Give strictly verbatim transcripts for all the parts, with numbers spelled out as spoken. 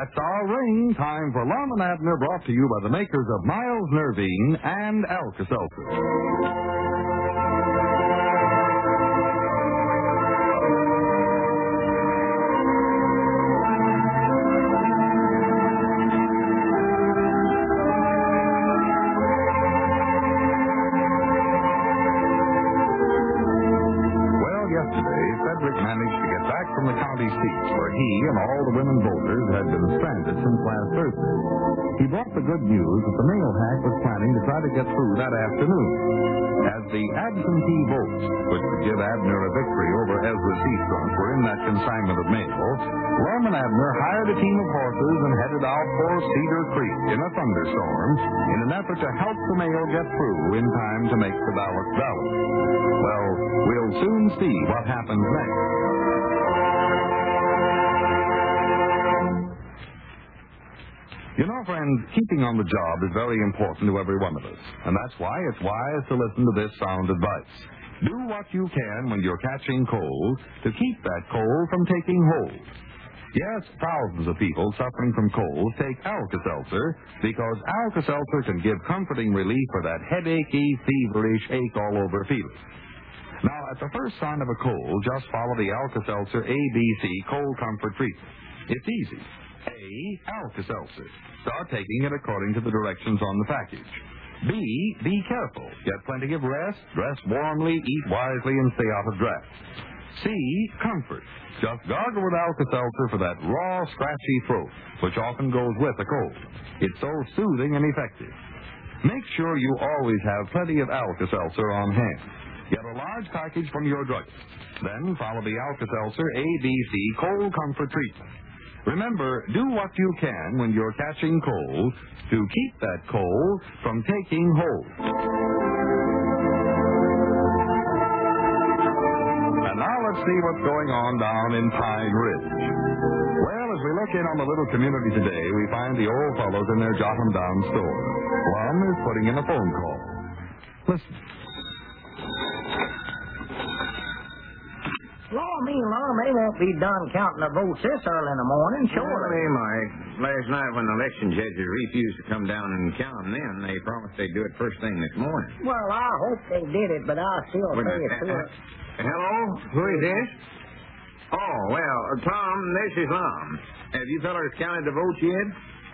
That's our ring. Time for Lum and Abner, brought to you by the makers of Miles Nervine and Alka-Seltzer. Managed to get back from the county seats where he and all the women voters had been stranded since last Thursday. He brought the good news that the mail hack was planning to try to get through that afternoon. As the absentee votes, which would give Abner a victory over Ezra Seastrunk, were in that consignment of mail, Lum and Abner hired a team of horses and headed out for Cedar Creek in a thunderstorm in an effort to help the mail get through in time to make the ballot valid. Well, we'll soon see what happens next. You know, friends, keeping on the job is very important to every one of us, and that's why it's wise to listen to this sound advice. Do what you can when you're catching cold to keep that cold from taking hold. Yes, thousands of people suffering from colds take Alka-Seltzer because Alka-Seltzer can give comforting relief for that headachy, feverish, ache-all-over feeling. Now, at the first sign of a cold, just follow the Alka-Seltzer A B C Cold Comfort Treatment. It's easy. A, Alka-Seltzer. Start taking it according to the directions on the package. B, be careful. Get plenty of rest, dress warmly, eat wisely, and stay out of drafts. C, comfort. Just gargle with Alka-Seltzer for that raw, scratchy throat, which often goes with a cold. It's so soothing and effective. Make sure you always have plenty of Alka-Seltzer on hand. Get a large package from your druggist. Then follow the Alka-Seltzer A B C Cold Comfort Treatment. Remember, do what you can when you're catching cold to keep that cold from taking hold. And now let's see what's going on down in Pine Ridge. Well, as we look in on the little community today, we find the old fellows in their jot-em-down store. One is putting in a phone call. Listen. Law me, Lum, they won't be done counting the votes this early in the morning, surely. Well, they might. Last night when the election judges refused to come down and count them then, they promised they'd do it first thing this morning. Well, I hope they did it, but I still Wait, say uh, it's uh, still... Hello? Who is this? Oh, well, uh, Tom, this is Lum. Have you fellas counted the votes yet?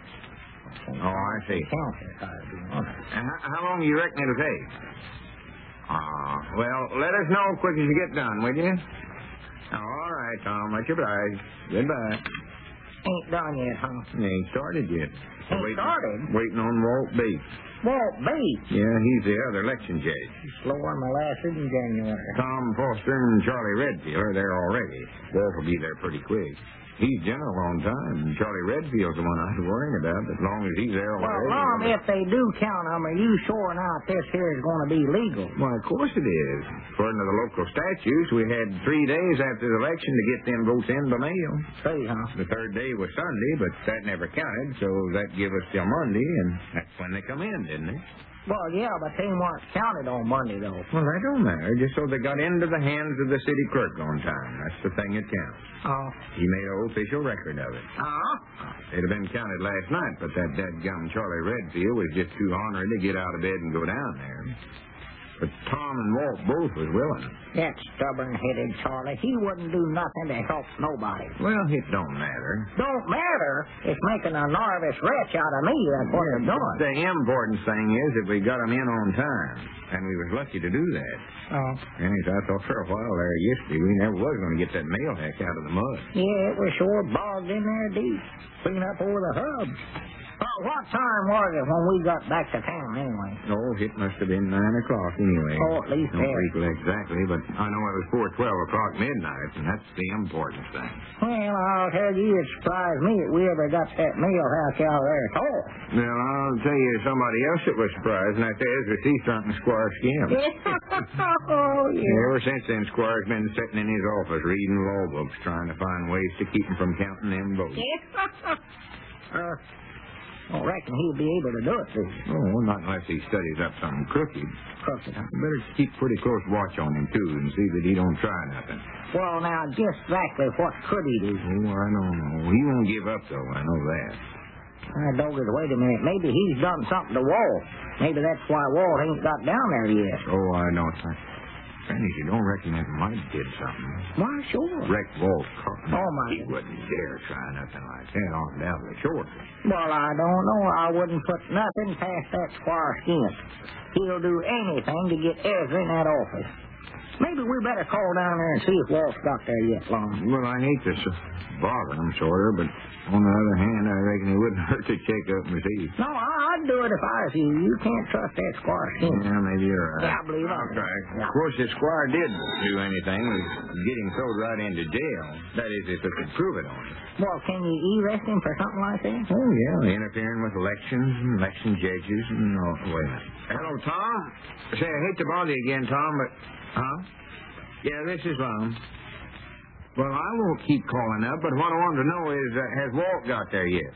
Oh, I see. Counting, uh, how long do you reckon it'll take? Ah, uh, well, let us know as quick as you get done, will you? Oh, all right, Tom. Much obliged. Goodbye. Ain't done yet, huh? Ain't started yet. Ain't waiting, started? Waiting on Walt Bates. Walt Bates? Yeah, he's the other election judge. He's slower than molasses in January. Tom Foster and Charlie Redfield are there already. Walt will be there pretty quick. He's general on time. Charlie Redfield's the one I was worrying about, as long as he's there already. Well, Lum, if they do count them, are you sure now this here is going to be legal? Why, of course it is. According to the local statutes, we had three days after the election to get them votes in by mail. See, huh? The third day was Sunday, but that never counted, so that gave us till Monday, and that's when they come in, didn't it? Well, yeah, but they weren't counted on Monday, though. Well, that don't matter. Just so they got into the hands of the city clerk on time. That's the thing that counts. Oh. He made an official record of it. Uh-huh. It'd have been counted last night, but that dadgum Charlie Redfield was just too ornery to get out of bed and go down there. But Tom and Walt both was willing. That stubborn-headed Charlie, he wouldn't do nothing to help nobody. Well, it don't matter. Don't matter? It's making a nervous wretch out of me, that's what it's doing. The important thing is that we got him in on time, and we was lucky to do that. Oh. Anyways, I thought for a while there yesterday we never was going to get that mail heck out of the mud. Yeah, it was sure bogged in there deep. Clean up over the hubs. Uh, what time was it when we got back to town, anyway? Oh, it must have been nine o'clock anyway. Oh, at least Don't there. recollect exactly, but I know it was before twelve o'clock midnight, and that's the important thing. Well, I'll tell you, it surprised me that we ever got that mail house out of there at all. Well, I'll tell you somebody else that was surprised, and that's Ezra Seastrunk and Squire Skim. Oh, yeah. Ever since then, Squire's been sitting in his office reading law books, trying to find ways to keep him from counting them votes. uh, I reckon he'll be able to do it, do you? Oh, not unless he studies up something crooked. Crooked, huh? You better keep pretty close watch on him, too, and see that he don't try nothing. Well, now, just exactly what could he do? Oh, I don't know. He won't give up, though. I know that. Uh, Doggett, wait a minute. Maybe he's done something to Walt. Maybe that's why Walt ain't got down there yet. Oh, I don't think. Granny, you don't reckon that Mike did something? Why, sure. Wrecked Walt's car. Oh, my He goodness. wouldn't dare try nothing like that on down the shore. Well, I don't know. I wouldn't put nothing past that Squire Skint. He'll do anything to get Ezra in that office. Maybe we better call down there and see if Walt's got there yet, Lon. Well, I hate to s- bother him, sort of, but on the other hand, I reckon it wouldn't hurt to check up and see. No, I'd do it if I was you. You can't trust that Squire Skint. Yeah, maybe you're right. Yeah, I believe I'll I try. Yeah. Of course, if Squire did do anything, was getting thrown right into jail. That is, if it could prove it on him. Well, can you arrest him for something like that? Oh, yeah, interfering with elections and election judges and all. Wait a minute. Hello, Tom? Say, I hate to bother you again, Tom, but... Huh? Yeah, this is Lon. Well, I won't keep calling up, but what I wanted to know is, uh, has Walt got there yet?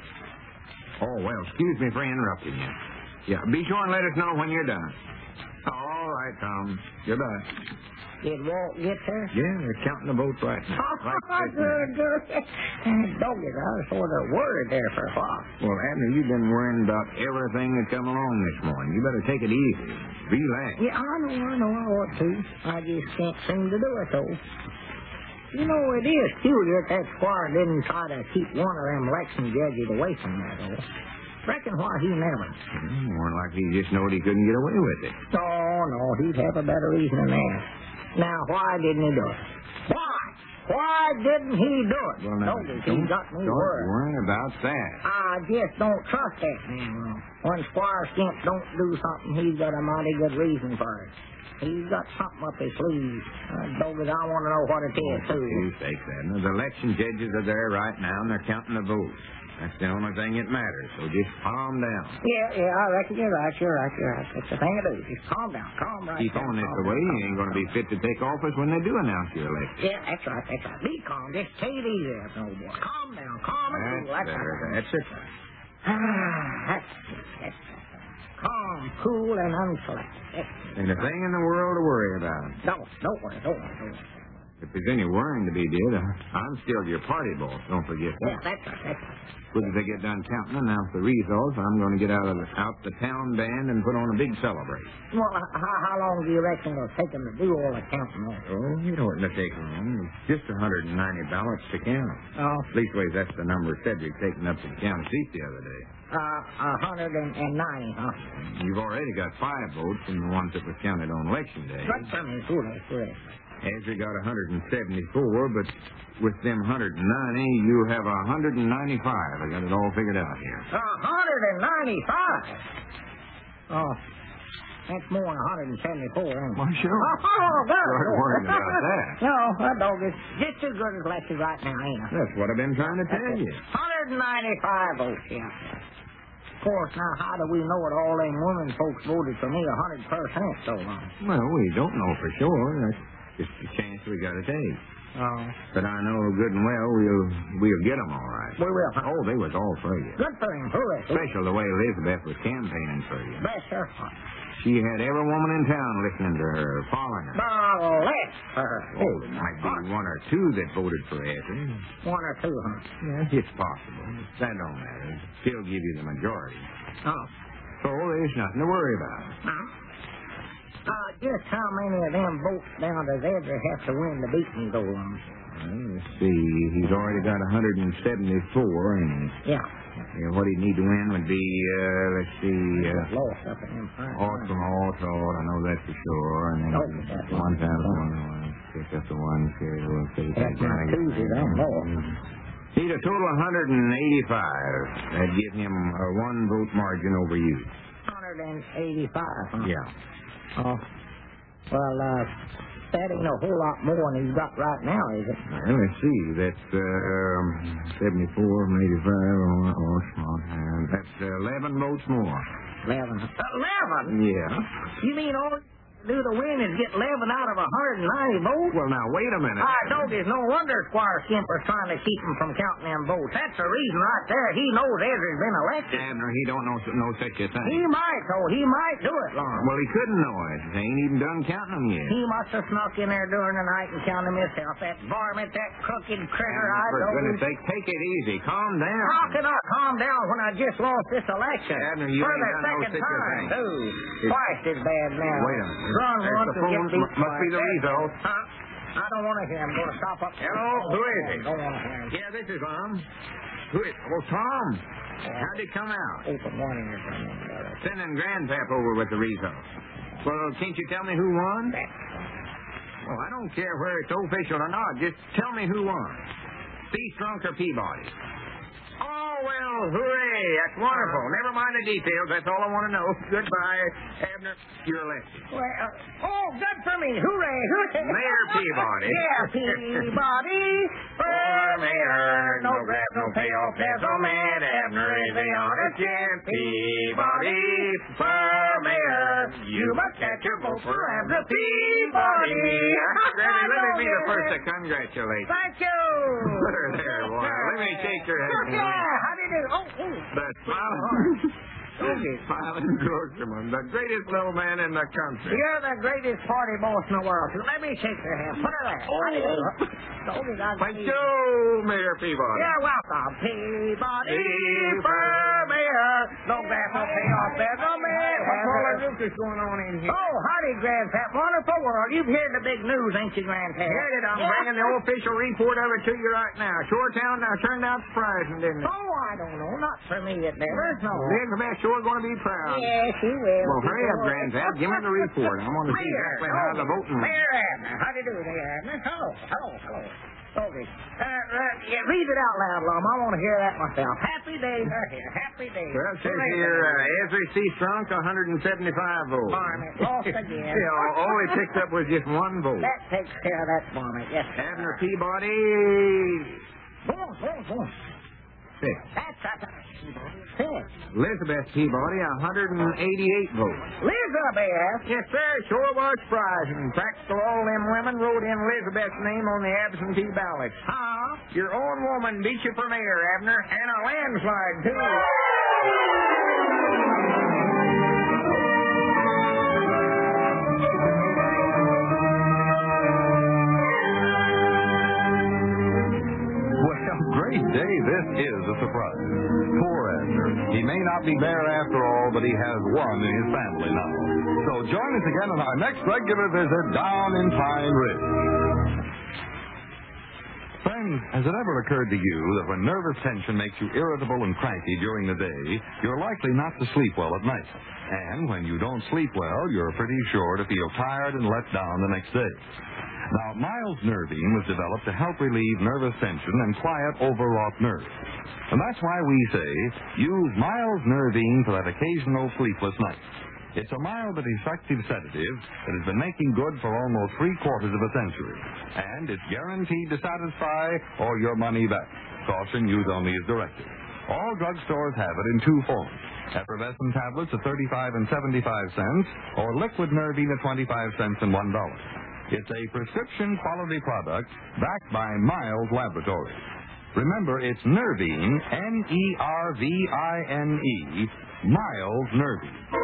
Oh, well, excuse me for interrupting you. Yeah, be sure and let us know when you're done. All right, Tom. Goodbye. Did Walt get there? Yeah, they're counting the votes right now. Right this good, minute. good. Doggett, I was sort of worried there for a while. Well, Abner, you've been worrying about everything that come along this morning. You better take it easy. Relax. Yeah, I know, I know I ought to. I just can't seem to do it, though. You know, it is curious that Squire didn't try to keep one of them election judges away from that, though. Reckon why he never. Hmm, more like he just knowed he couldn't get away with it. Oh, no, he'd have a better reason than that. Now, why didn't he do it? Why? Why didn't he do it? Well, now, Doggett, don't, he got me don't worried. worry about that. I just don't trust that man. Ron. When Squire Skint don't do something, he's got a mighty good reason for it. He's got something up his sleeve. Uh, Doggett, I want to know what it is, too. You take that. Now, the election judges are there right now, and they're counting the votes. That's the only thing that matters, so just calm down. Yeah, yeah, I reckon you're right, you're right, you're right. That's the thing to do. Just calm down, calm right Keep down. on this calm way, down, you ain't going to be fit to take office when they do announce your election. Yeah, that's right, that's right. Be calm. Just take it easy there, old boy. Calm down, calm and cool. That's That's better. right. That's it. Ah, that's it, that's it. Calm, cool, and unselected. That's it. Ain't a thing in the world to worry about. Don't, don't worry, don't worry, don't worry. If there's any worrying to be did, I'm still your party boss. Don't forget Yeah, that. that's right, that's right. Quick as they get done counting and announce the results, I'm going to get out of the, out the town band and put on a big celebration. Well, h- how, how long do you reckon it'll take them to do all the counting there? Oh, you don't want to take long. It's just one hundred ninety ballots to count. Oh, Leastways, that's the number Cedric taken up to the county seat the other day. uh, a hundred and ninety, huh? You've already got five votes from the ones that was counted on election day. Right, I mean, correct, correct. Ezra got one hundred seventy-four, but with them one hundred ninety, you have one hundred ninety-five. I got it all figured out here. A hundred and ninety-five. Oh, that's more than one hundred and seventy-four, ain't it? Why, sure. Oh, God. Start worrying about that. No, that dog is just as good as Lexi right now, ain't it? That's what I've been trying to tell you. one hundred ninety-five votes, yeah. Of course, now, how do we know that all them women folks voted for me one hundred percent so long? Well, we don't know for sure. That's just a chance we got to take. Oh. But I know good and well we'll we'll get them all right. We will, huh? Oh, they was all for you. Good for him. Hooray. Special the way Elizabeth was campaigning for you. Bless her. She had every woman in town listening to her, following her. Bless her. Oh, there might be one or two that voted for Ezra. One or two, huh? Yeah, it's possible. That don't matter. She'll give you the majority. Oh. So there's nothing to worry about. Huh? Uh, just how many of them votes now does Ezra have to win to beat me, though? Um, Well, let's see. He's already got one hundred seventy-four, and yeah. yeah, what he'd need to win would be, uh, let's see, uh, Lost up in them fine. Awesome, Awesome, I know that for sure. And then Oh, that's one right. time, one, one, pick up the one, carry the one, take That's that down. right. Tuesday, I'm lost. Need a total of one hundred eighty-five. That'd give him a one vote margin over you. one hundred eighty-five, huh? Yeah. Oh. Well, uh, that ain't a whole lot more than he's got right now, is it? Well, let's see. That's uh, um, seventy-four from eighty-five. Oh, oh, small hand. That's uh, eleven votes more. Eleven. Eleven? Yeah. You mean all Do the wind is get eleven out of one hundred ninety votes? Well, now, wait a minute. I told you, it's no wonder Squire Skimper's trying to keep him from counting them votes. That's the reason right there. He knows Ezra's been elected. Abner, he don't know no such a thing. He might, though. He might do it, Lon. Well, he couldn't know it. They ain't even done counting them yet. He must have snuck in there during the night and counted them himself. That varmint, that crooked critter, Abner, I for know. goodness sake, take it easy. Calm down. How can I calm down when I just lost this election? Abner, you For ain't the done no second such a time, thing. too. Twice as bad now. Wait a minute. Run There's once the and phone. get beat Must be twice. the result. Huh? I don't want to hear him. I'm going to stop up. Hello, who is it? Don't want to hear him. Yeah, this is Lum. Who is Oh, Tom. How'd it come out? Open warning or something. brother. Sending Grandpap over with the results. Well, can't you tell me who won? Well, I don't care whether it's official or not. Just tell me who won. C-Strunk or Peabody? Oh, well, hooray. That's wonderful. Never mind the details. That's all I want to know. Goodbye, Abner. You're elected. Well, uh, oh, good for me. Hooray, hooray. Mayor Peabody. Yeah, Peabody. For mayor. No grab, no payoff. There's no man. Abner is the honest champ. Peabody. For mayor. You must catch your vote for Abner Peabody. Granny, let me be the first to congratulate you. Thank you. There, there, boy. Let me shake your hand. Yeah, how do you do? Oh, oh. The smiling, Okay. smiling grocerman, the greatest little man in the country. You're the greatest party boss in the world. So let me shake your hand. Put her there. Oh. How do you do? Told you I'd Thank see you, Mayor Peabody. You're welcome. Peabody for mayor. No grab, no payoff. There's no man. What's all that ruckus going on in here? Oh, howdy, Grandpap. Wonderful world. You've heard the big news, ain't you, Grandpap? Heard it. I'm Yeah. bringing the official report of it to you right now. Shoretown now turned out surprising, didn't it? Oh, I don't know. Not for me, it never. No. Elizabeth sure going to be proud. Yes, she will. Well, hurry up, Grandpap. Give me the report. I want to see Mayor, exactly how the voting went. Mayor Abner. How do you do, Mayor Abner? Hello, hello, hello. Okay. Uh, uh, yeah, read it out loud, Lum. I want to hear that myself. Happy days are here. Happy days. Well, it says here, uh, Ezra C. Strunk, one hundred seventy-five votes. Varmint, lost again. Yeah, all all he picked up was just one vote. That takes care of that varmint, yes, sir. Abner Peabody, Boom, boom, boom. six. That's that's six. Elizabeth Peabody, one hundred eighty-eight votes. Elizabeth. Yes, sir, sure was surprising. Practical all them women wrote in Elizabeth's name on the absentee ballots. Huh? Your own woman beat you for mayor, Abner, and a landslide, too. Great day, this is a surprise. Poor Abner. He may not be mayor after all, but he has one in his family now. So join us again on our next regular visit down in Pine Ridge. Friends, has it ever occurred to you that when nervous tension makes you irritable and cranky during the day, you're likely not to sleep well at night? And when you don't sleep well, you're pretty sure to feel tired and let down the next day. Now, Miles Nervine was developed to help relieve nervous tension and quiet overwrought nerves. And that's why we say, use Miles Nervine for that occasional sleepless night. It's a mild but effective sedative that has been making good for almost three quarters of a century. And it's guaranteed to satisfy or your money back. Caution, use only as directed. All drugstores have it in two forms. Effervescent tablets at thirty-five and seventy-five cents, or liquid Nervine at twenty-five cents and one dollar. It's a prescription quality product backed by Miles Laboratories. Remember, it's Nervine, N E R V I N E, Miles Nervine.